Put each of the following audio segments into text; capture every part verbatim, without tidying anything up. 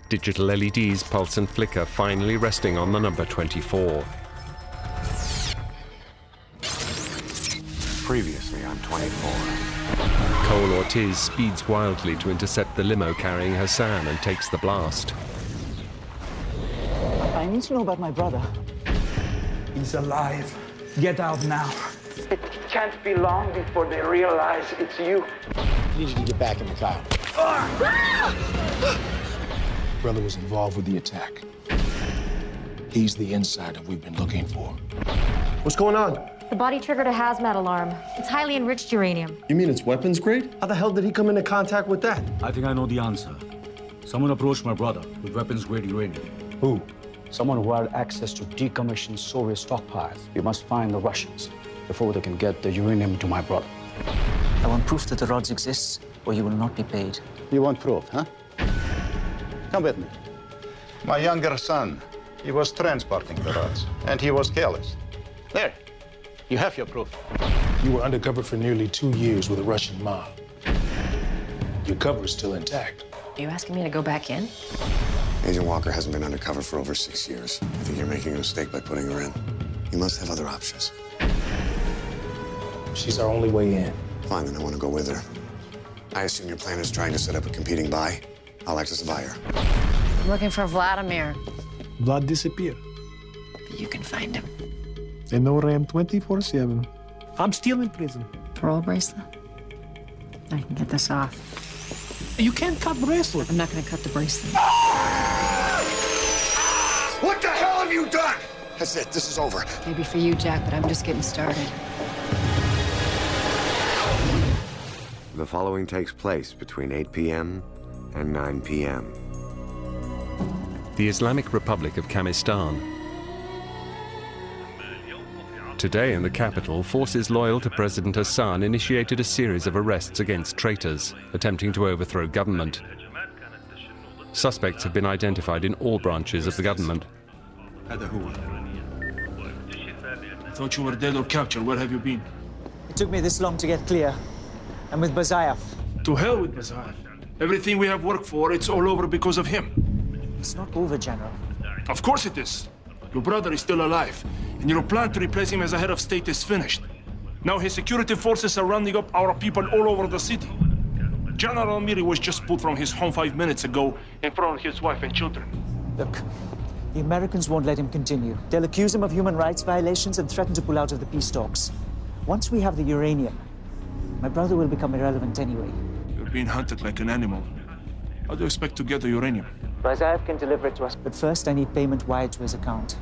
Digital L E Ds pulse and flicker, finally resting on the number twenty-four. Previously on twenty-four. Cole Ortiz speeds wildly to intercept the limo carrying Hassan and takes the blast. I need to know about my brother. He's alive. Get out now. It can't be long before they realize it's you. I need you to get back in the car. Brother was involved with the attack. He's the insider we've been looking for. What's going on? The body triggered a hazmat alarm. It's highly enriched uranium. You mean it's weapons grade? How the hell did he come into contact with that? I think I know the answer. Someone approached my brother with weapons grade uranium. Who? Someone who had access to decommissioned Soviet stockpiles. We must find the Russians before they can get the uranium to my brother. I want proof that the rods exist, or you will not be paid. You want proof, huh? Come with me. My younger son, he was transporting the rods, and he was careless. There, you have your proof. You were undercover for nearly two years with a Russian mob. Your cover is still intact. Are you asking me to go back in? Agent Walker hasn't been undercover for over six years. I think you're making a mistake by putting her in. You must have other options. She's our only way in. Fine, then I want to go with her. I assume your plan is trying to set up a competing buy. I'll act as a buyer. I'm looking for Vladimir. Vlad disappeared. You can find him. They know Ram twenty-four seven. I'm still in prison. Parole bracelet? I can get this off. You can't cut bracelet. I'm not going to cut the bracelet. What the hell have you done? That's it. This is over. Maybe for you, Jack, but I'm just getting started. The following takes place between eight p m and nine p m The Islamic Republic of Khamistan. Today in the capital, forces loyal to President Hassan initiated a series of arrests against traitors, attempting to overthrow government. Suspects have been identified in all branches of the government. I thought you were dead or captured. Where have you been? It took me this long to get clear. I'm with Bazayev. To hell with Bazayev. Everything we have worked for, it's all over because of him. It's not over, General. Of course it is. Your brother is still alive, and your plan to replace him as a head of state is finished. Now his security forces are rounding up our people all over the city. General Miri was just pulled from his home five minutes ago in front of his wife and children. Look, the Americans won't let him continue. They'll accuse him of human rights violations and threaten to pull out of the peace talks. Once we have the uranium, my brother will become irrelevant anyway. You're being hunted like an animal. How do you expect to get the uranium? Bazayev can deliver it to us, but first I need payment wired to his account.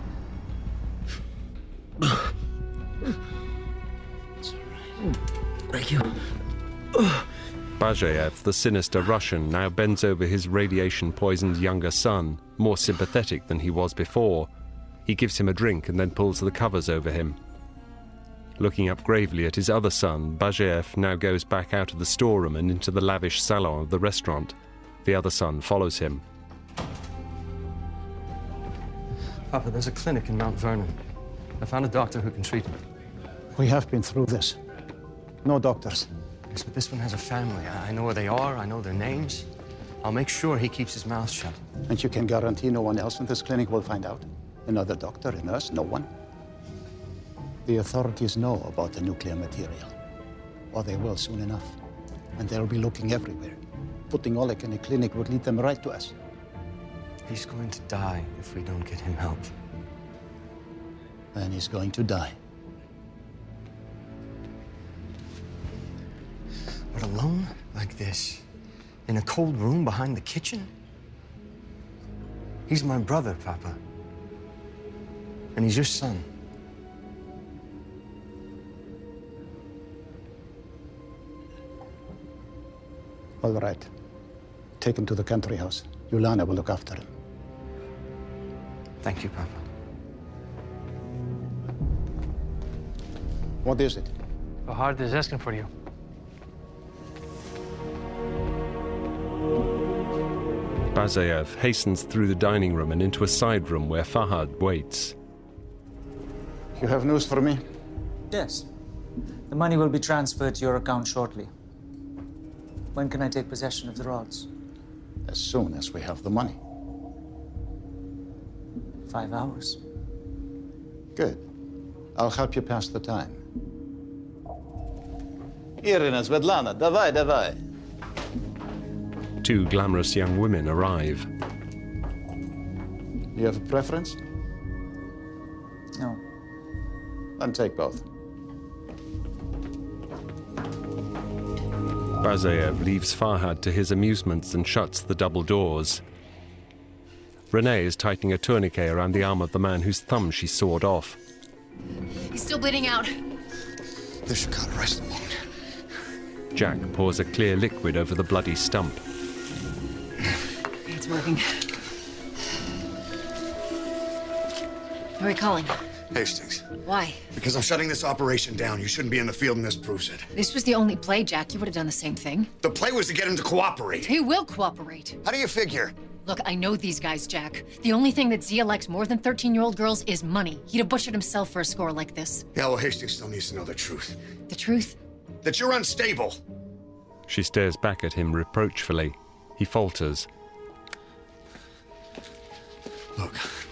Thank you. Bazayev, the sinister Russian, now bends over his radiation-poisoned younger son, more sympathetic than he was before. He gives him a drink and then pulls the covers over him. Looking up gravely at his other son, Bazayev now goes back out of the storeroom and into the lavish salon of the restaurant. The other son follows him. Papa, there's a clinic in Mount Vernon. I found a doctor who can treat him. We have been through this. No doctors. Yes, but this one has a family. I know where they are. I know their names. I'll make sure he keeps his mouth shut. And you can guarantee no one else in this clinic will find out? Another doctor, a nurse, no one? The authorities know about the nuclear material. Or they will soon enough. And they'll be looking everywhere. Putting Oleg in a clinic would lead them right to us. He's going to die if we don't get him help. Then he's going to die. But alone like this, in a cold room behind the kitchen? He's my brother, Papa. And he's your son. All right. Take him to the country house. Yulana will look after him. Thank you, Papa. What is it? Fahad is asking for you. Bazayev hastens through the dining room and into a side room where Fahad waits. You have news for me? Yes. The money will be transferred to your account shortly. When can I take possession of the rods? As soon as we have the money. five hours. Good. I'll help you pass the time. Irina, Svetlana, давай, давай. Two glamorous young women arrive. You have a preference? No. Then take both. Bazayev leaves Farhad to his amusements and shuts the double doors. Renee is tightening a tourniquet around the arm of the man whose thumb she sawed off. He's still bleeding out. This should cut rest the wound. Jack pours a clear liquid over the bloody stump. It's working. Who are you calling? Hastings. Why? Because I'm shutting this operation down. You shouldn't be in the field, and this proves it. This was the only play, Jack. You would have done the same thing. The play was to get him to cooperate. He will cooperate. How do you figure? Look, I know these guys, Jack. The only thing that Zia likes more than thirteen-year-old girls is money. He'd have butchered himself for a score like this. Yeah, well, Hastings still needs to know the truth. The truth? That you're unstable. She stares back at him reproachfully. He falters. Look,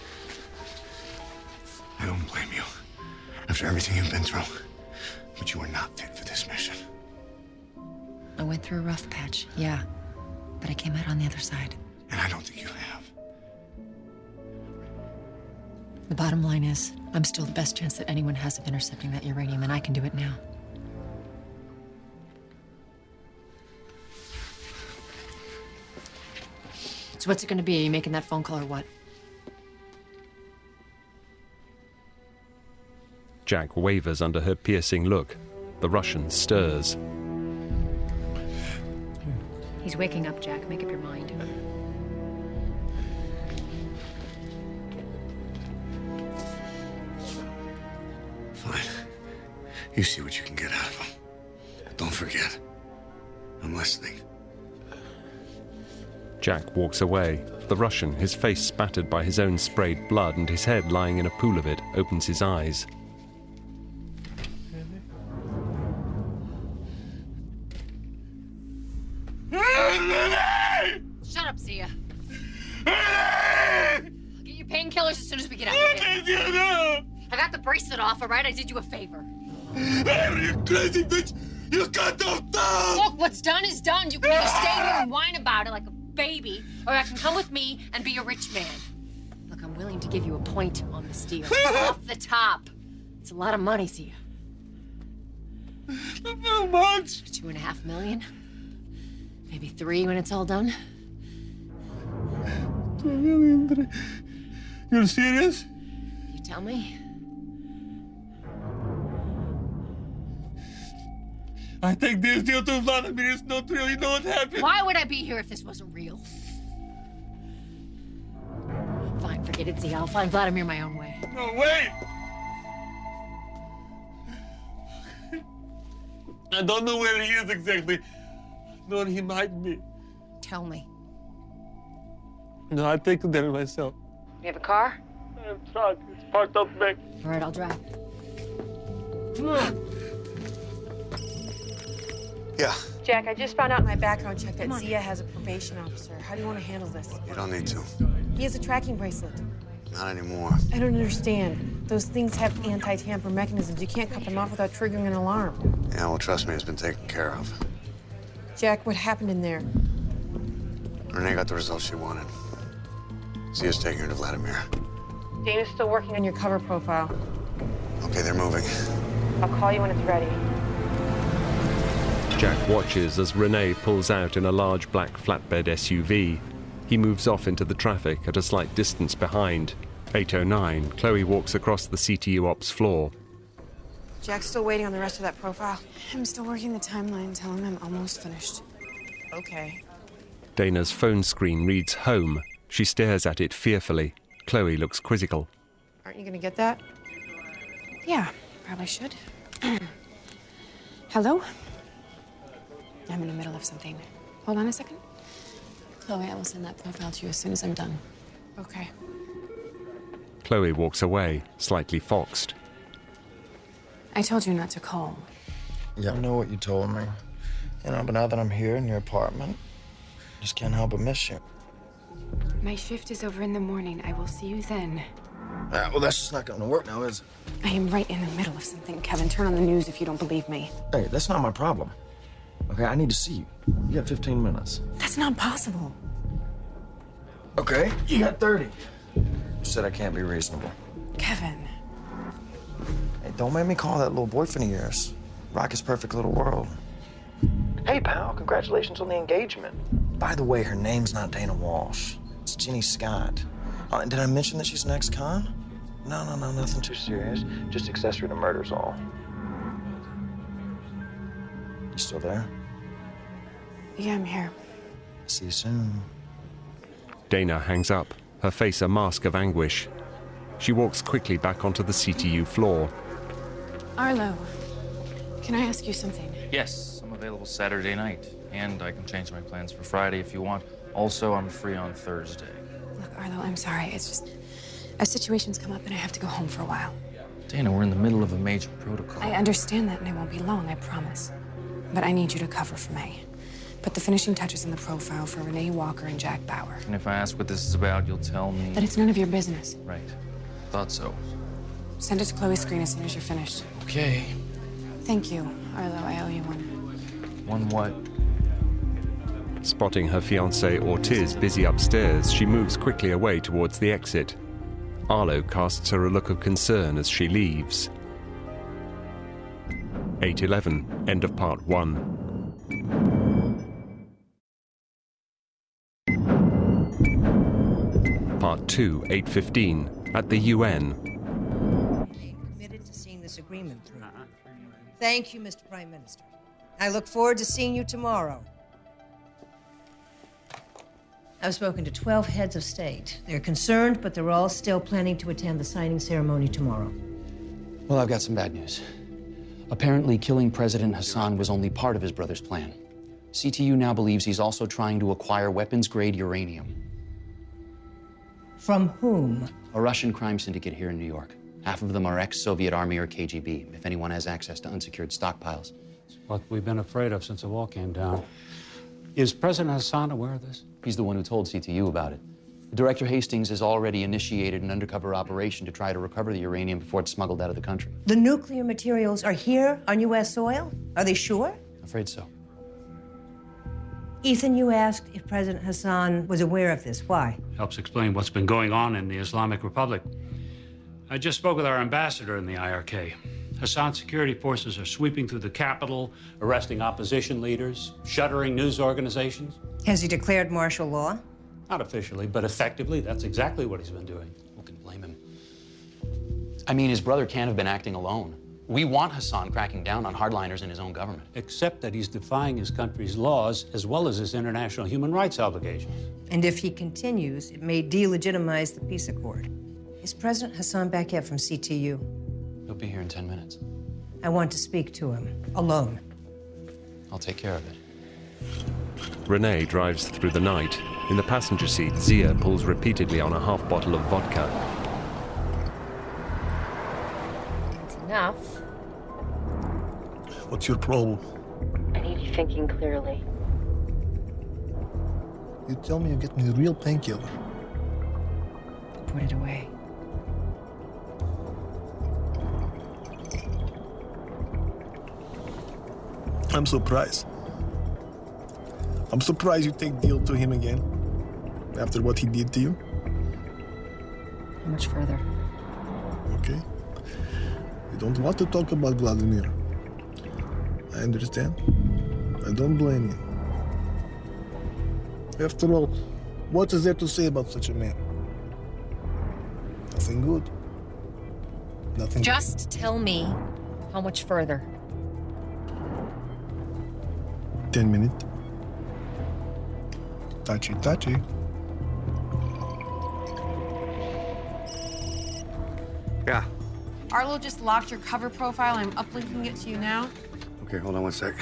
I don't blame you after everything you've been through, but you are not fit for this mission. I went through a rough patch, yeah, but I came out on the other side. And I don't think you have. The bottom line is, I'm still the best chance that anyone has of intercepting that uranium, and I can do it now. So what's it gonna be? Are you making that phone call or what? Jack wavers under her piercing look. The Russian stirs. He's waking up, Jack. Make up your mind. Fine. You see what you can get out of him. Don't forget, I'm listening. Jack walks away. The Russian, his face spattered by his own sprayed blood and his head lying in a pool of it, opens his eyes. Shut up, Zia. I'll get you painkillers as soon as we get out of here. I got the bracelet off, all right? I did you a favor. You crazy bitch! You cut off the... Look, what's done is done. You can either stay here and whine about it like a baby, or I can come with me and be a rich man. Look, I'm willing to give you a point on this deal. Off the top. It's a lot of money, Zia. How much? Two and a half million. Maybe three when it's all done. Two million, three. You're serious? You tell me. I take this deal to Vladimir. It's not real. You know what happened? Why would I be here if this wasn't real? Fine, forget it, Zia. I'll find Vladimir my own way. No, wait! I don't know where he is exactly. No, he might be. Tell me. No, I'll take you there myself. You have a car? I have a truck. It's parked up back. All right, I'll drive. Come on. Yeah. Jack, I just found out in my background check that Zia has a probation officer. How do you want to handle this? You don't need to. He has a tracking bracelet. Not anymore. I don't understand. Those things have anti-tamper mechanisms. You can't cut them off without triggering an alarm. Yeah, well, trust me, it's been taken care of. Jack, what happened in there? Renee got the results she wanted. Zia's taking her to Vladimir. Dana's still working on your cover profile. Okay, they're moving. I'll call you when it's ready. Jack watches as Renee pulls out in a large black flatbed S U V. He moves off into the traffic at a slight distance behind. eight oh nine, Chloe walks across the C T U ops floor. Jack's still waiting on the rest of that profile. I'm still working the timeline, telling him I'm almost finished. Okay. Dana's phone screen reads home. She stares at it fearfully. Chloe looks quizzical. Aren't you gonna get that? Yeah, probably should. Hello? I'm in the middle of something. Hold on a second. Chloe, I will send that profile to you as soon as I'm done. Okay. Chloe walks away, slightly foxed. I told you not to call. Yeah, I know what you told me. You know, but now that I'm here in your apartment, I just can't help but miss you. My shift is over in the morning. I will see you then. Uh, well, that's just not going to work now, is it? I am right in the middle of something, Kevin. Turn on the news if you don't believe me. Hey, that's not my problem. Okay, I need to see you. You got fifteen minutes. That's not possible. Okay, you got thirty. You said I can't be reasonable. Kevin. Hey, don't make me call that little boyfriend of yours. Rock his perfect little world. Hey, pal, congratulations on the engagement. By the way, her name's not Dana Walsh. It's Jenny Scott. Oh, and did I mention that she's an ex-con? No, no, no, nothing too serious. Just accessory to murder's all. You still there? Yeah, I'm here. See you soon. Dana hangs up, her face a mask of anguish. She walks quickly back onto the C T U floor. Arlo, can I ask you something? Yes, I'm available Saturday night, and I can change my plans for Friday if you want. Also, I'm free on Thursday. Look, Arlo, I'm sorry. It's just a situation's come up and I have to go home for a while. Dana, we're in the middle of a major protocol. I understand that, and it won't be long, I promise. But I need you to cover for May. Put the finishing touches in the profile for Renee Walker and Jack Bauer. And if I ask what this is about, you'll tell me... That it's none of your business. Right. Thought so. Send it to Chloe's screen as soon as you're finished. Okay. Thank you, Arlo. I owe you one. One what? Spotting her fiancé Ortiz busy upstairs, she moves quickly away towards the exit. Arlo casts her a look of concern as she leaves. eight eleven, end of part one. Part two, eight fifteen, at the U N. Committed to seeing this agreement through. Thank you, Mister Prime Minister. I look forward to seeing you tomorrow. I've spoken to twelve heads of state. They're concerned, but they're all still planning to attend the signing ceremony tomorrow. Well, I've got some bad news. Apparently, killing President Hassan was only part of his brother's plan. C T U now believes he's also trying to acquire weapons-grade uranium. From whom? A Russian crime syndicate here in New York. Half of them are ex-Soviet Army or K G B, if anyone has access to unsecured stockpiles. It's what we've been afraid of since the wall came down. Is President Hassan aware of this? He's the one who told C T U about it. Director Hastings has already initiated an undercover operation to try to recover the uranium before it's smuggled out of the country. The nuclear materials are here on U S soil? Are they sure? Afraid so. Ethan, you asked if President Hassan was aware of this. Why? Helps explain what's been going on in the Islamic Republic. I just spoke with our ambassador in the I R K. Hassan's security forces are sweeping through the capital, arresting opposition leaders, shuttering news organizations. Has he declared martial law? Not officially, but effectively, that's exactly what he's been doing. Who can blame him? I mean, his brother can't have been acting alone. We want Hassan cracking down on hardliners in his own government. Except that he's defying his country's laws as well as his international human rights obligations. And if he continues, it may delegitimize the peace accord. Is President Hassan back yet from C T U? He'll be here in ten minutes. I want to speak to him, alone. I'll take care of it. Renee drives through the night. In the passenger seat, Zia pulls repeatedly on a half bottle of vodka. That's enough. What's your problem? I need you thinking clearly. You tell me you get me a real painkiller. Put it away. I'm surprised. I'm surprised you take deal to him again. After what he did to you. How much further? Okay. You don't want to talk about Vladimir. I understand. I don't blame you. After all, what is there to say about such a man? Nothing good. Nothing. Just tell me how much further. Ten minutes. Touchy, touchy. Yeah. Arlo just locked your cover profile. I'm uplinking it to you now. Okay, hold on one sec.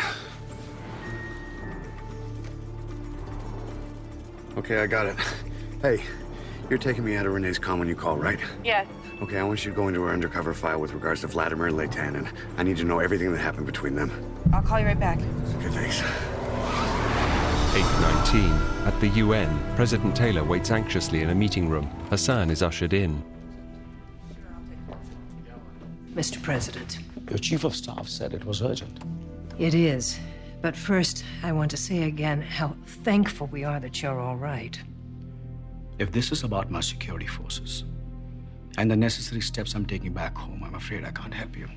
Okay, I got it. Hey, you're taking me out of Renee's comm when you call, right? Yes. Okay, I want you to go into her undercover file with regards to Vladimir Leighton, and I need to know everything that happened between them. I'll call you right back. Okay, thanks. eight nineteen, at the U N, President Taylor waits anxiously in a meeting room. Hassan is ushered in. Mister President. Your chief of staff said it was urgent. It is. But first, I want to say again how thankful we are that you're all right. If this is about my security forces and the necessary steps I'm taking back home, I'm afraid I can't help you.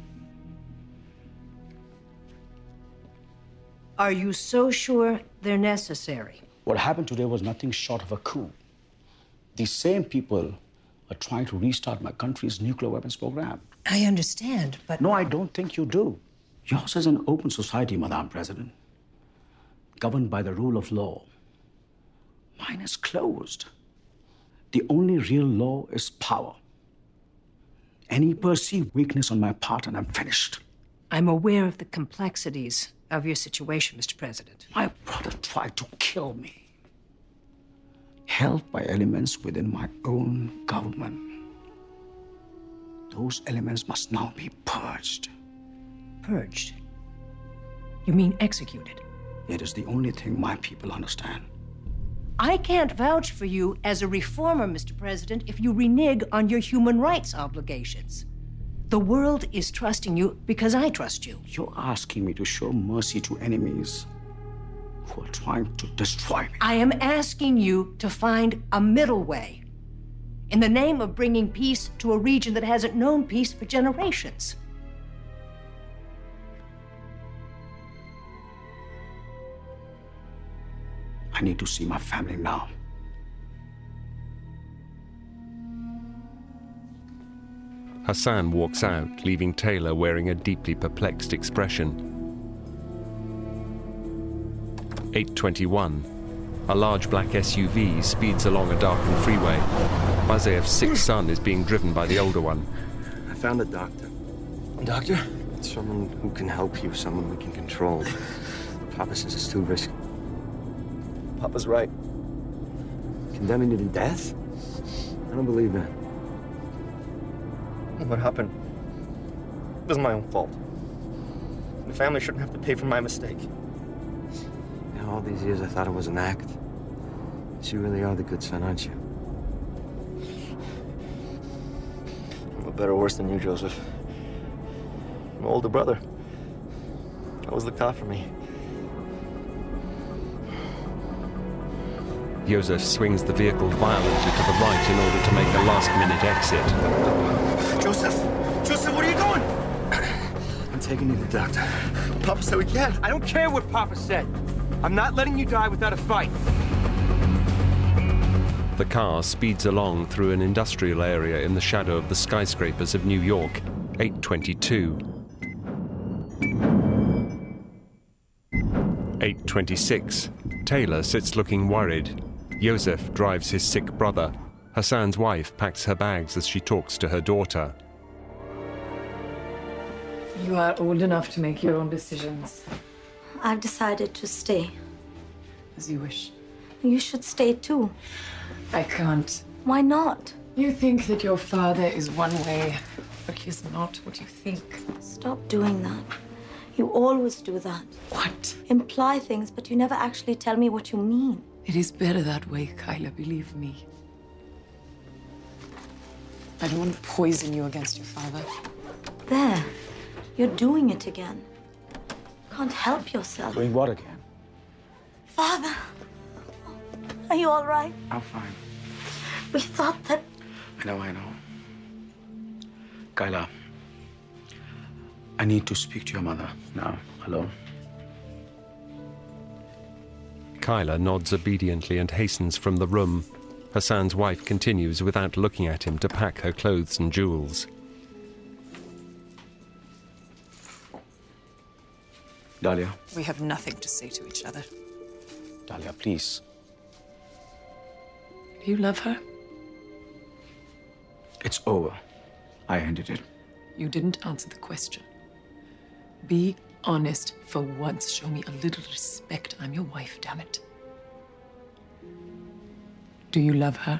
Are you so sure they're necessary? What happened today was nothing short of a coup. These same people are trying to restart my country's nuclear weapons program. I understand, but... No, I don't think you do. Yours is an open society, Madam President, governed by the rule of law. Mine is closed. The only real law is power. Any perceived weakness on my part, and I'm finished. I'm aware of the complexities of your situation, Mister President. My brother tried to kill me, held by elements within my own government. Those elements must now be purged. Purged? You mean executed? It is the only thing my people understand. I can't vouch for you as a reformer, Mister President, if you renege on your human rights obligations. The world is trusting you because I trust you. You're asking me to show mercy to enemies who are trying to destroy me. I am asking you to find a middle way in the name of bringing peace to a region that hasn't known peace for generations. I need to see my family now. Hassan walks out, leaving Taylor wearing a deeply perplexed expression. eight twenty-one. A large black S U V speeds along a darkened freeway. Bazayev's sick son is being driven by the older one. I found a doctor. A doctor? Someone who can help you, someone we can control. Papa says it's too risky. Papa's right. Condemning you to death? I don't believe that. What happened? It was my own fault. The family shouldn't have to pay for my mistake. You know, all these years I thought it was an act. But you really are the good son, aren't you? I'm a better worse than you, Joseph. My older brother always looked out for me. Joseph swings the vehicle violently to the right in order to make a last-minute exit. Joseph! Joseph, what are you doing? I'm taking you to the doctor. Papa said we can't. I don't care what Papa said. I'm not letting you die without a fight. The car speeds along through an industrial area in the shadow of the skyscrapers of New York. eight twenty-two. eight twenty-six. Taylor sits looking worried. Joseph drives his sick brother. Hassan's wife packs her bags as she talks to her daughter. You are old enough to make your own decisions. I've decided to stay. As you wish. You should stay too. I can't. Why not? You think that your father is one way, but he's not what you think. Stop doing that. You always do that. What? Imply things, but you never actually tell me what you mean. It is better that way, Kyla, believe me. I don't want to poison you against your father. There. You're doing it again. Can't help yourself. Doing what again? Father, are you all right? I'm fine. We thought that... I know, I know. Kyla, I need to speak to your mother now, alone. Kyla nods obediently and hastens from the room. Hassan's wife continues without looking at him to pack her clothes and jewels. Dahlia. We have nothing to say to each other. Dahlia, please. Do you love her? It's over. I ended it. You didn't answer the question. Be honest for once. Show me a little respect. I'm your wife, damn it. Do you love her?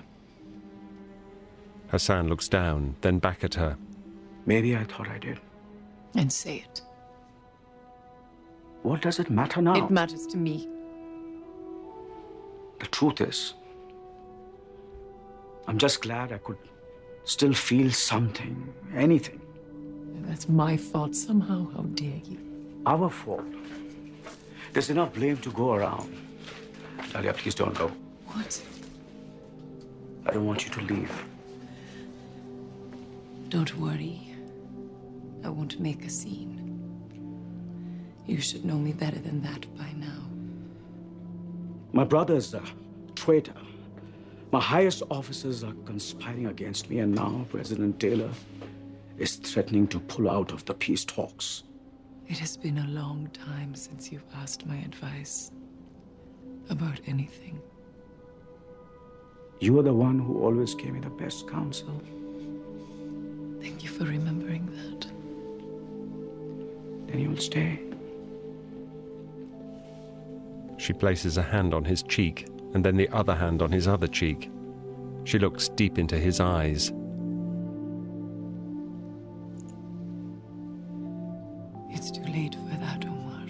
Hassan looks down, then back at her. Maybe I thought I did. And say it. What does it matter now? It matters to me. The truth is, I'm just glad I could still feel something, anything. That's my fault somehow. How dare you? Our fault. There's enough blame to go around. Talia, please don't go. What? I don't want you to leave. Don't worry. I won't make a scene. You should know me better than that by now. My brother's a traitor. My highest officers are conspiring against me, and now President Taylor is threatening to pull out of the peace talks. It has been a long time since you've asked my advice about anything. You are the one who always gave me the best counsel. Thank you for remembering that. Then you'll stay. She places a hand on his cheek and then the other hand on his other cheek. She looks deep into his eyes. It's too late for that, Omar.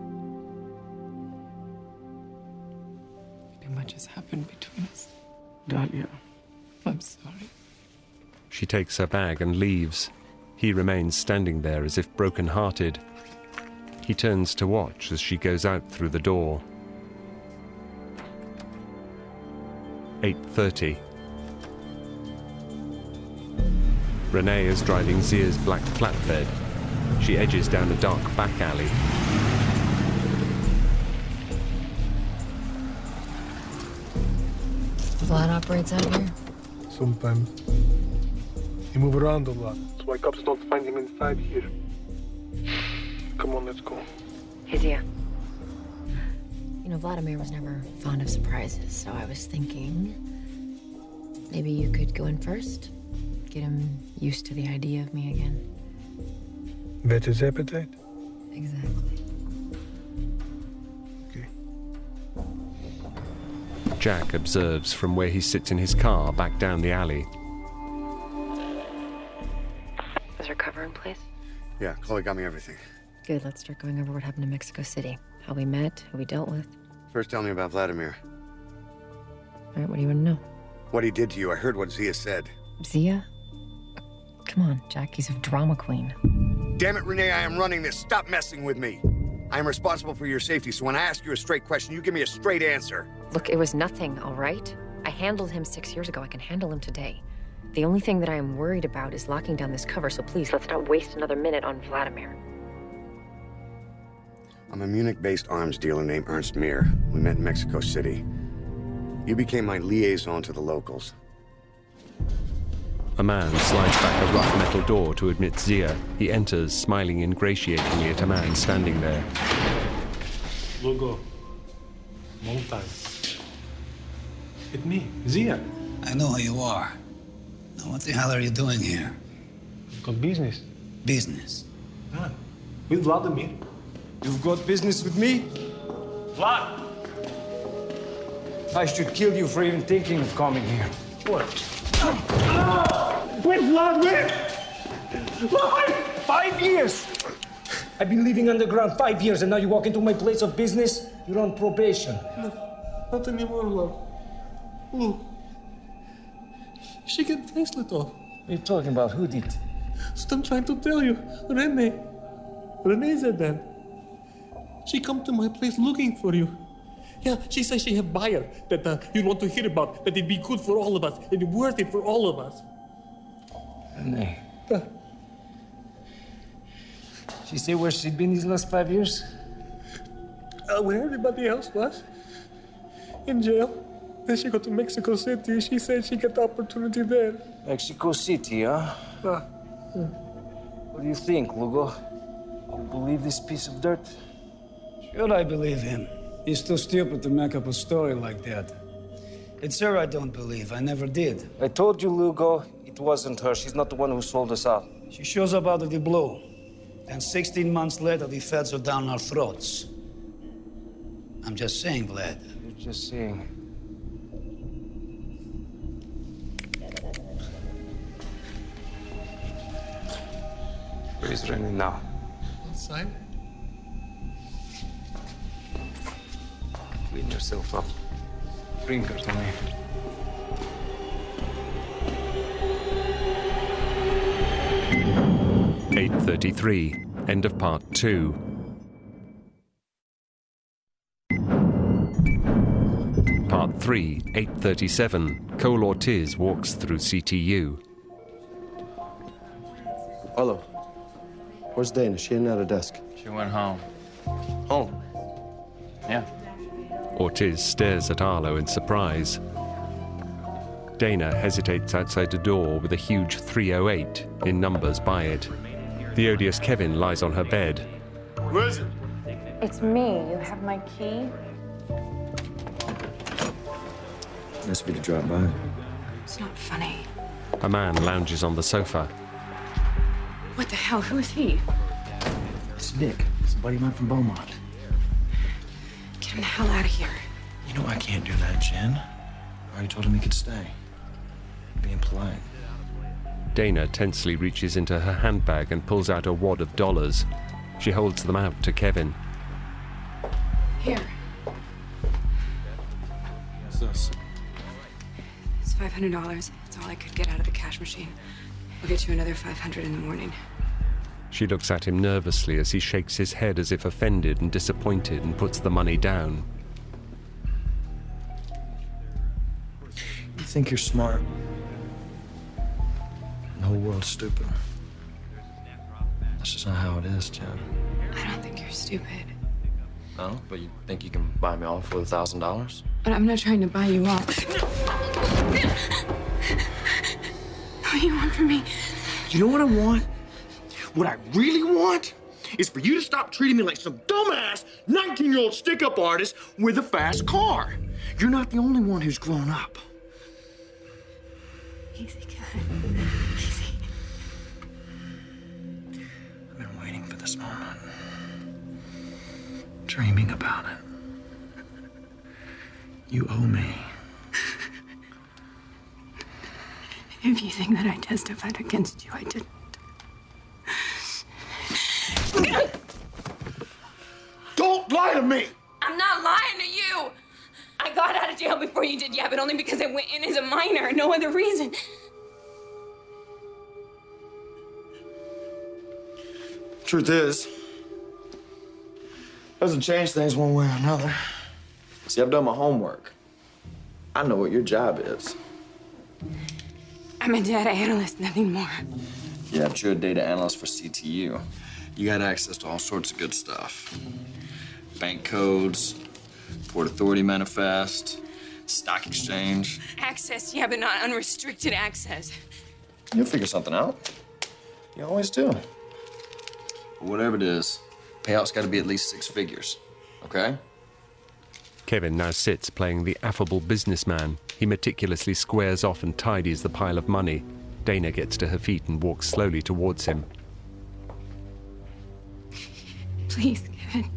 Too much has happened between us. Dahlia. I'm sorry. She takes her bag and leaves. He remains standing there as if broken-hearted. He turns to watch as she goes out through the door. eight thirty. Renee is driving Zia's black flatbed. She edges down a dark back alley. Vlad operates out here? Sometimes. He moves around a lot. That's why cops don't find him inside here. Come on, let's go. Hey, Zia. You know, Vladimir was never fond of surprises, so I was thinking maybe you could go in first, get him used to the idea of me again. Whet his appetite? Exactly. Okay. Jack observes from where he sits in his car back down the alley. Is our cover in place? Yeah, Chloe got me everything. Good, let's start going over what happened in Mexico City. How we met, who we dealt with. First, tell me about Vladimir. All right, what do you want to know? What he did to you. I heard what Zia said. Zia? Come on, Jack, he's a drama queen. Damn it, Renee, I am running this. Stop messing with me. I am responsible for your safety, so when I ask you a straight question, you give me a straight answer. Look, it was nothing, all right? I handled him six years ago. I can handle him today. The only thing that I am worried about is locking down this cover, so please, let's not waste another minute on Vladimir. I'm a Munich-based arms dealer named Ernst Mir. We met in Mexico City. You became my liaison to the locals. A man slides back a rough metal door to admit Zia. He enters, smiling ingratiatingly at a man standing there. Lugo, long time. It's me, Zia. I know who you are. Now, what the hell are you doing here? Got business. Business? Yeah, with Vladimir. You've got business with me? Vlad! I should kill you for even thinking of coming here. What? Wait, Vlad, wait! Vlad! Five years! I've been living underground five years, and now you walk into my place of business? You're on probation. No, not anymore, Vlad. Look. She got bracelet off. What are you talking about? Who did? So I'm trying to tell you. Renee. Renee said that. She come to my place looking for you. Yeah, she says she have buyer that uh, you want to hear about, that it'd be good for all of us, it'd be worth it for all of us. Renee. Uh, she say where she'd been these last five years? uh, where everybody else was. In jail. Then she got to Mexico City. She said she got the opportunity there. Mexico City, huh? Uh, uh. What do you think, Lugo? You believe this piece of dirt? Should I believe him? He's too stupid to make up a story like that. It's her I don't believe. I never did. I told you, Lugo, it wasn't her. She's not the one who sold us out. She shows up out of the blue. And sixteen months later, the feds are down our throats. I'm just saying, Vlad. You're just saying. Where is Renee now? Outside? Clean yourself up. Bring her to me. eight thirty-three. End of part two. Part three, eight thirty-seven. Cole Ortiz walks through C T U. Hello. Where's Dana? She ain't at her desk. She went home. Home? Yeah. Ortiz stares at Arlo in surprise. Dana hesitates outside the door with a huge three oh eight in numbers by it. The odious Kevin lies on her bed. Where is it? It's me. You have my key? Nice of you to drop by. It's not funny. A man lounges on the sofa. What the hell? Who is he? It's Nick. It's a buddy of mine from Beaumont. Get him the hell out of here. You know I can't do that, Jen. I already told him he could stay. Being polite. Dana tensely reaches into her handbag and pulls out a wad of dollars. She holds them out to Kevin. Here. What's this? It's five hundred dollars. It's all I could get out of the cash machine. I'll get you another five hundred in the morning. She looks at him nervously as he shakes his head as if offended and disappointed and puts the money down. You think you're smart. The whole world's stupid. That's just not how it is, Jen. I don't think you're stupid. No? But you think you can buy me off with a thousand dollars? But I'm not trying to buy you off. What do you want from me? You know what I want? What I really want is for you to stop treating me like some dumbass nineteen-year-old stick-up artist with a fast car. You're not the only one who's grown up. Easy, Kevin. Easy. I've been waiting for this moment. Dreaming about it. You owe me. If you think that I testified against you, I didn't. Don't lie to me! I'm not lying to you! I got out of jail before you did, yeah, but only because I went in as a minor, no other reason. Truth is, doesn't change things one way or another. See, I've done my homework. I know what your job is. I'm a data analyst, nothing more. Yeah, but you're a data analyst for C T U. You got access to all sorts of good stuff. Bank codes, Port Authority Manifest, Stock Exchange. Access, yeah, but not unrestricted access. You'll figure something out. You always do. But whatever it is, payout's got to be at least six figures, okay? Kevin now sits playing the affable businessman. He meticulously squares off and tidies the pile of money. Dana gets to her feet and walks slowly towards him. Please, Kevin.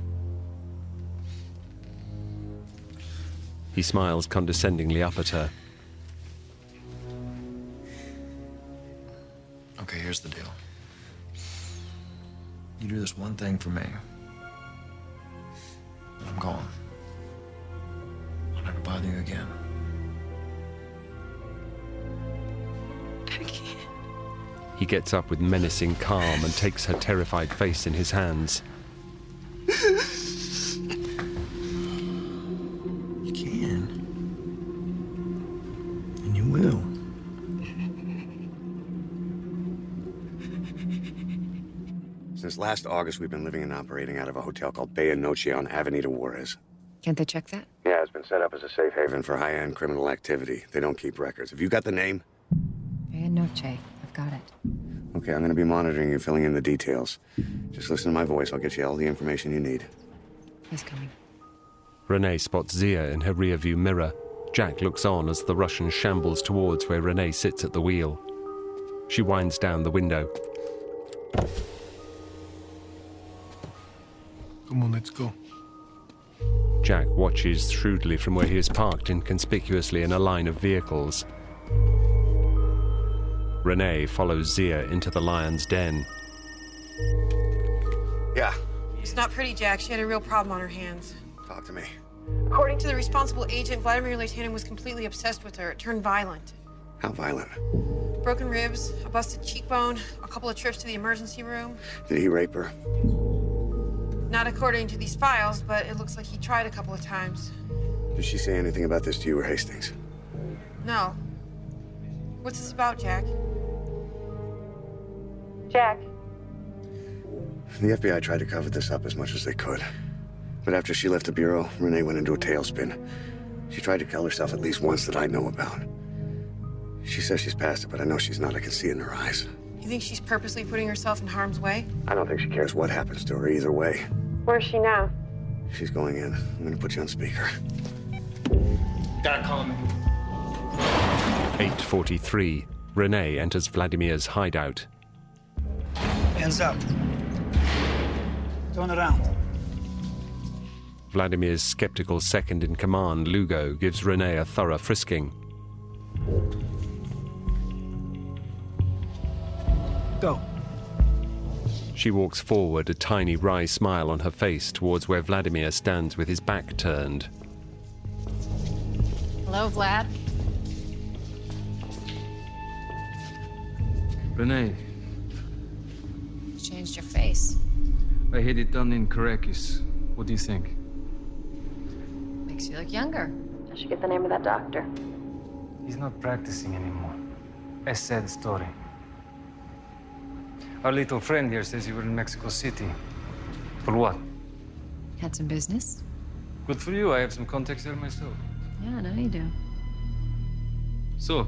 He smiles condescendingly up at her. Okay, here's the deal. You do this one thing for me, and I'm gone. I'll never bother you again. He gets up with menacing calm and takes her terrified face in his hands. You can. And you will. Since last August, we've been living and operating out of a hotel called Bella Noche on Avenida Juarez. Can't they check that? Yeah, it's been set up as a safe haven for high-end criminal activity. They don't keep records. Have you got the name? Bella Noche. I've got it. Okay, I'm going to be monitoring you, filling in the details. Just listen to my voice. I'll get you all the information you need. He's coming. Renee spots Zia in her rearview mirror. Jack looks on as the Russian shambles towards where Renee sits at the wheel. She winds down the window. Come on, let's go. Jack watches shrewdly from where he is parked inconspicuously in a line of vehicles. Renee follows Zia into the lion's den. Yeah. It's not pretty, Jack. She had a real problem on her hands. Talk to me. According to the responsible agent, Vladimir Leitanin was completely obsessed with her. It turned violent. How violent? Broken ribs, a busted cheekbone, a couple of trips to the emergency room. Did he rape her? Not according to these files, but it looks like he tried a couple of times. Did she say anything about this to you or Hastings? No. What's this about, Jack? Jack. The F B I tried to cover this up as much as they could. But after she left the Bureau, Renee went into a tailspin. She tried to kill herself at least once that I know about. She says she's past it, but I know she's not. I can see it in her eyes. You think she's purposely putting herself in harm's way? I don't think she cares what happens to her either way. Where's she now? She's going in. I'm gonna put you on speaker. Gotta call him. eight forty-three. Renee enters Vladimir's hideout. Hands up. Turn around. Vladimir's skeptical second-in-command, Lugo, gives Renee a thorough frisking. Go. She walks forward, a tiny wry smile on her face, towards where Vladimir stands with his back turned. Hello, Vlad. Renee, You changed your face. I had it done in Caracas. What do you think? Makes you look younger. I should get the name of that doctor. He's not practicing anymore. A sad story. Our little friend here says you were in Mexico City. For what? Had some business? Good for you. I have some contacts there myself. Yeah, I know you do. So,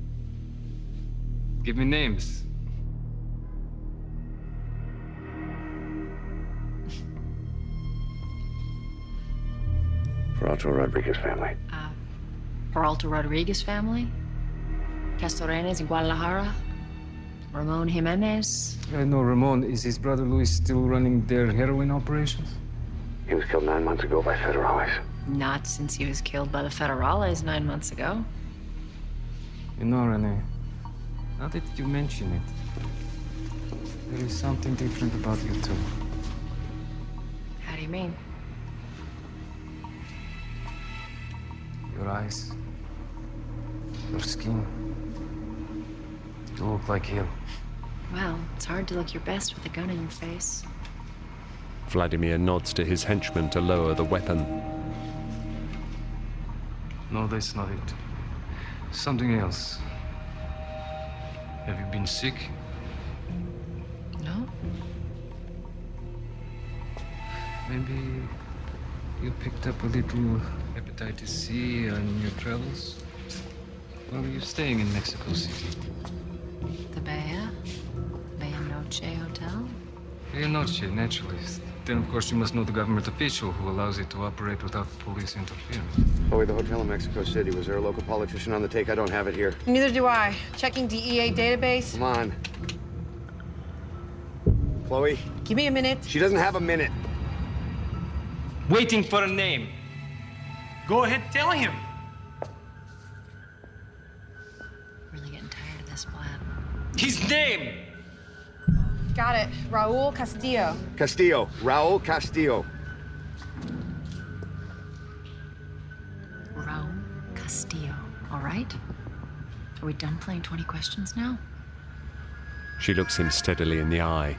give me names. Peralta Rodriguez family. Uh, Peralta Rodriguez family? Castorenes in Guadalajara? Ramon Jimenez? I know Ramon. Is his brother Luis still running their heroin operations? He was killed nine months ago by Federales. Not since he was killed by the Federales nine months ago. You know, Renee, now that you mention it, there is something different about you, too. How do you mean? Your eyes, your skin. You look like him. Well, it's hard to look your best with a gun in your face. Vladimir nods to his henchman to lower the weapon. No, that's not it. Something else. Have you been sick? No. Maybe you picked up a little hepatitis C on your travels? Where were you staying in Mexico City? The Bella? Bella Noche Hotel? Bella Noche, naturally. Then, of course, you must know the government official who allows it to operate without police interference. Chloe, the hotel in Mexico City. Was there a local politician on the take? I don't have it here. Neither do I. Checking D E A database. Come on. Chloe? Give me a minute. She doesn't have a minute. Waiting for a name. Go ahead, tell him. Really getting tired of this, Vlad. His name! Got it. Raul Castillo. Castillo. Raul Castillo. Raul Castillo. All right? Are we done playing twenty questions now? She looks him steadily in the eye.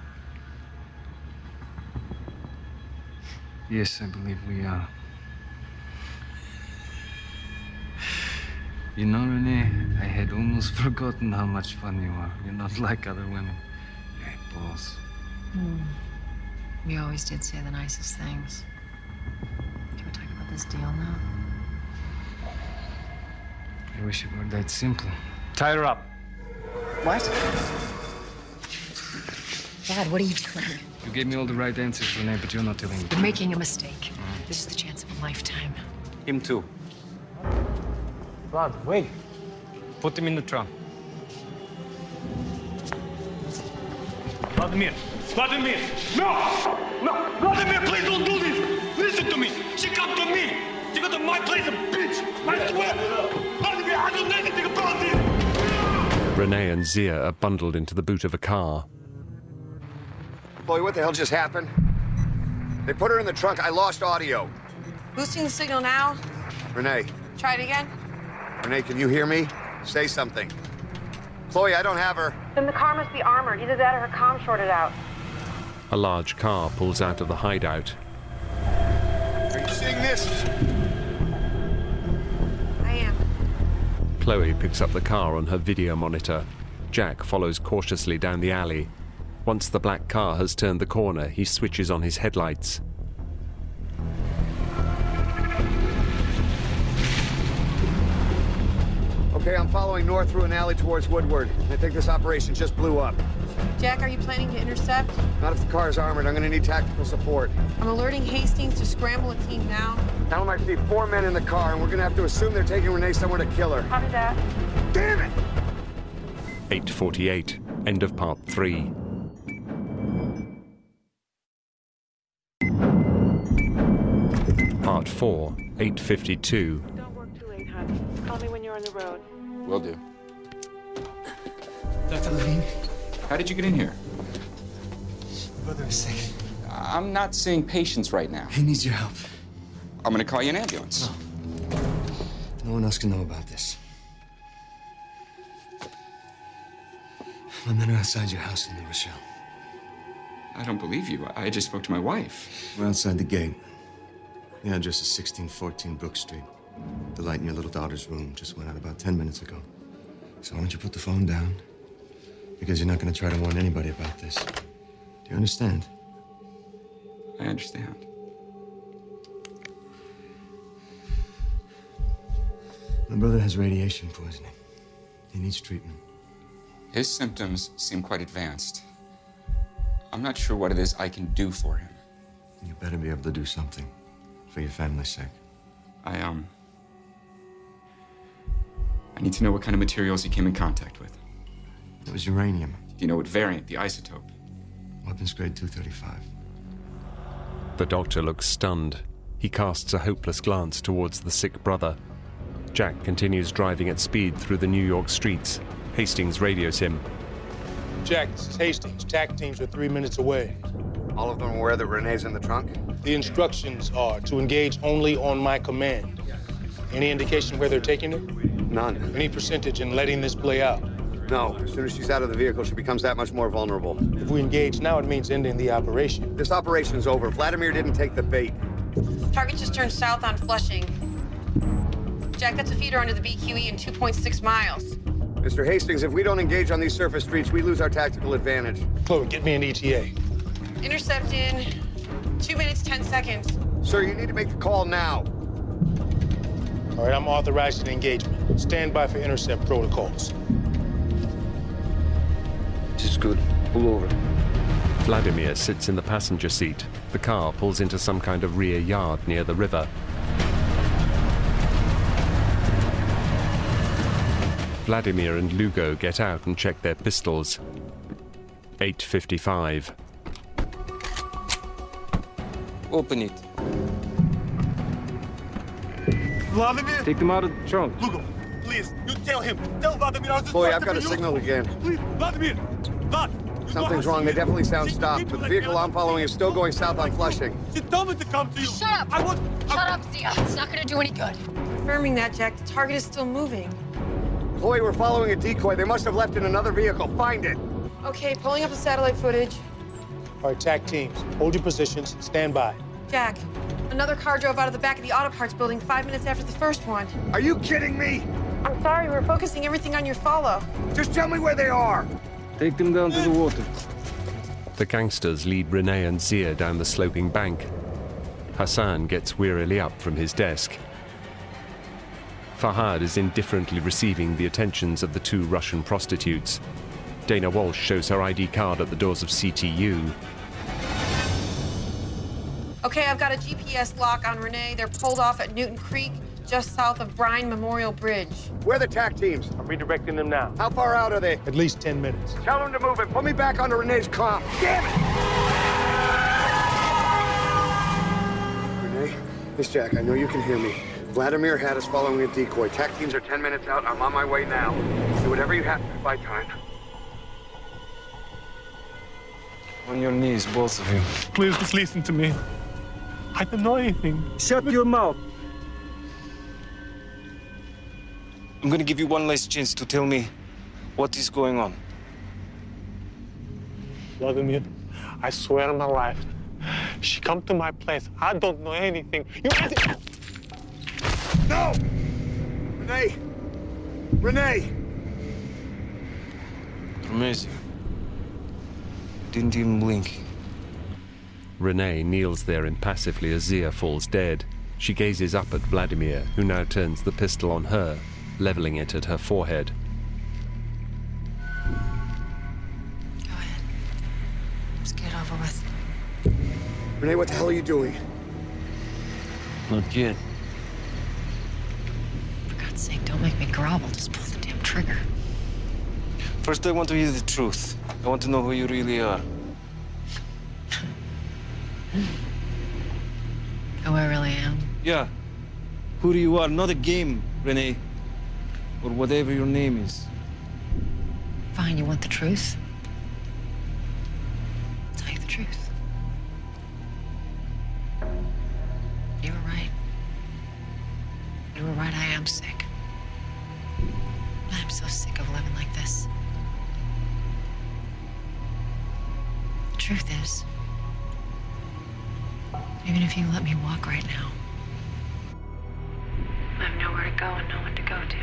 Yes, I believe we are. You know, Renee, I had almost forgotten how much fun you are. You're not like other women. You have balls. Hmm. You always did say the nicest things. Can we talk about this deal now? I wish it were that simple. Tie her up. What? Dad, what are you doing? You gave me all the right answers, Renee, but you're not telling me. You're making a mistake. This is the chance of a lifetime. Him too. Vlad, wait. Put him in the trunk. Vladimir! Vladimir! No! No! Vladimir, please don't do this! Listen to me! She come to me! She go to my place, a bitch! I swear! Vladimir, I don't know anything about this! Renee and Zia are bundled into the boot of a car. Chloe, what the hell just happened? They put her in the trunk. I lost audio. Boosting the signal now. Renee. Try it again. Renee, can you hear me? Say something. Chloe, I don't have her. Then the car must be armored. Either that or her comm shorted out. A large car pulls out of the hideout. Are you seeing this? I am. Chloe picks up the car on her video monitor. Jack follows cautiously down the alley. Once the black car has turned the corner, he switches on his headlights. Okay, I'm following north through an alley towards Woodward. I think this operation just blew up. Jack, are you planning to intercept? Not if the car is armored. I'm gonna need tactical support. I'm alerting Hastings to scramble a team now. Tell him I see four men in the car, and we're gonna have to assume they're taking Renee somewhere to kill her. Copy that. Damn it! eight forty-eight. End of part three. Part four. eight fifty-two. Don't work too late, honey. Call me when you're on the road. Will do. Doctor Levine? How did you get in here? Brother is sick. I'm not seeing patients right now. He needs your help. I'm gonna call you an ambulance. No. No one else can know about this. My men are outside your house in New Rochelle. I don't believe you. I just spoke to my wife. We're outside the gate. The address is sixteen fourteen Brook Street. The light in your little daughter's room just went out about ten minutes ago. So why don't you put the phone down? Because you're not going to try to warn anybody about this. Do you understand? I understand. My brother has radiation poisoning. He needs treatment. His symptoms seem quite advanced. I'm not sure what it is I can do for him. You better be able to do something for your family's sake. I, um... I need to know what kind of materials he came in contact with. It was uranium. Do you know what variant, the isotope? Weapons grade two thirty-five. The doctor looks stunned. He casts a hopeless glance towards the sick brother. Jack continues driving at speed through the New York streets. Hastings radios him. Jack, this is Hastings. T A C teams are three minutes away. All of them are aware that Renee's in the trunk? The instructions are to engage only on my command. Any indication where they're taking her? None. Any percentage in letting this play out? No. As soon as she's out of the vehicle, she becomes that much more vulnerable. If we engage now, it means ending the operation. This operation's over. Vladimir didn't take the bait. Target just turned south on Flushing. Jack, that's a feeder under the B Q E in two point six miles. Mister Hastings, if we don't engage on these surface streets, we lose our tactical advantage. Chloe, get me an E T A. Intercept in two minutes, ten seconds. Sir, you need to make the call now. All right, I'm authorizing engagement. Stand by for intercept protocols. This is good. Pull over. Vladimir sits in the passenger seat. The car pulls into some kind of rear yard near the river. Vladimir and Lugo get out and check their pistols. eight fifty-five. Open it. Vladimir? Take them out of the trunk. Lugo, please, you tell him. Tell Vladimir I was Boy, I've got a signal again. Please, Vladimir, Vlad. Something's wrong. They definitely sound stopped, but the vehicle I'm following is still going south on Flushing. She told me to come to you. Shut up! I want... Shut up, Zia. It's not gonna do any good. Confirming that, Jack. The target is still moving. Chloe, we're following a decoy. They must have left in another vehicle. Find it. Okay, pulling up the satellite footage. All right, T A C teams, hold your positions. Stand by. Jack, another car drove out of the back of the auto parts building five minutes after the first one. Are you kidding me? I'm sorry, we're focusing everything on your follow. Just tell me where they are. Take them down to the water. The gangsters lead Renee and Zia down the sloping bank. Hassan gets wearily up from his desk. Fahad is indifferently receiving the attentions of the two Russian prostitutes. Dana Walsh shows her I D card at the doors of C T U. Okay, I've got a G P S lock on Renee. They're pulled off at Newton Creek, just south of Bryan Memorial Bridge. Where are the T A C teams? I'm redirecting them now. How far out are they? At least ten minutes. Tell them to move and put me back onto Renee's comm. Damn it! Renee, it's Jack. I know you can hear me. Vladimir had us following a decoy. T A C teams are ten minutes out. I'm on my way now. Do whatever you have to buy time. On your knees, both of you. Please, just listen to me. I don't know anything. Shut your mouth. I'm gonna give you one last chance to tell me what is going on. Vladimir, I swear on my life, she come to my place. I don't know anything. You No! Renee! Renee! Amazing. Didn't even blink. Renee kneels there impassively as Zia falls dead. She gazes up at Vladimir, who now turns the pistol on her, leveling it at her forehead. Go ahead. Let's get it over with. Renee, what the hell are you doing? Not yet. For God's sake, don't make me grovel. Just pull the damn trigger. First, I want to hear the truth. I want to know who you really are. Who I really am? Yeah. Who you are, not a game, Renee. Or whatever your name is. Fine, you want the truth? I'll tell you the truth. You were right. You were right, I am sick. I'm so sick of living like this. The truth is, even if you let me walk right now, I have nowhere to go and no one to go to.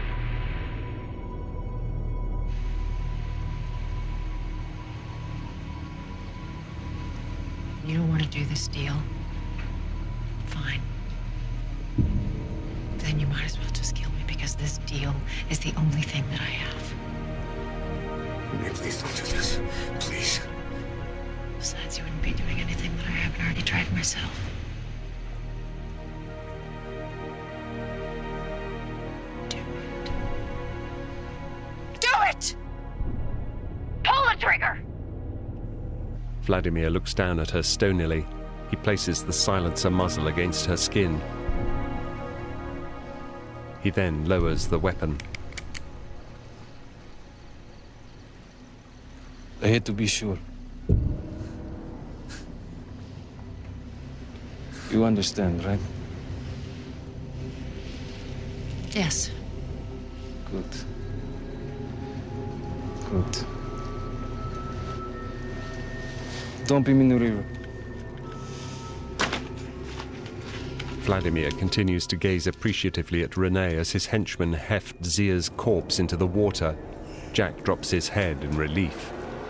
You don't want to do this deal? Fine. Then you might as well just kill me, because this deal is the only thing that I have. Renee, please don't do this. Please. Besides, you wouldn't be doing anything that I haven't already tried myself. Do it. Do it! Pull the trigger! Vladimir looks down at her stonily. He places the silencer muzzle against her skin. He then lowers the weapon. I had to be sure. You understand, right? Yes. Good. Good. Dump him in the river. Vladimir continues to gaze appreciatively at Renee as his henchmen heft Zia's corpse into the water. Jack drops his head in relief.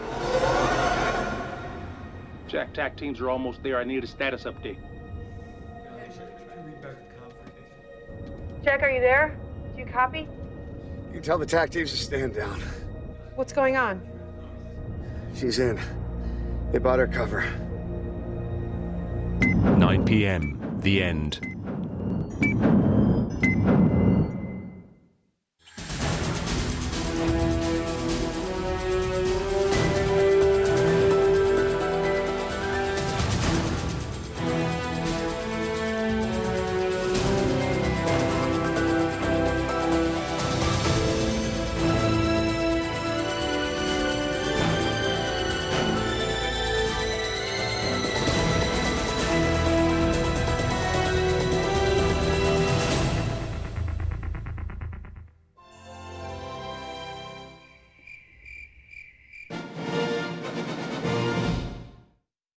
Jack, TAC teams are almost there. I need a status update. Jack, are you there? Do you copy? You tell the TAC teams to stand down. What's going on? She's in. They bought her cover. nine p m The end.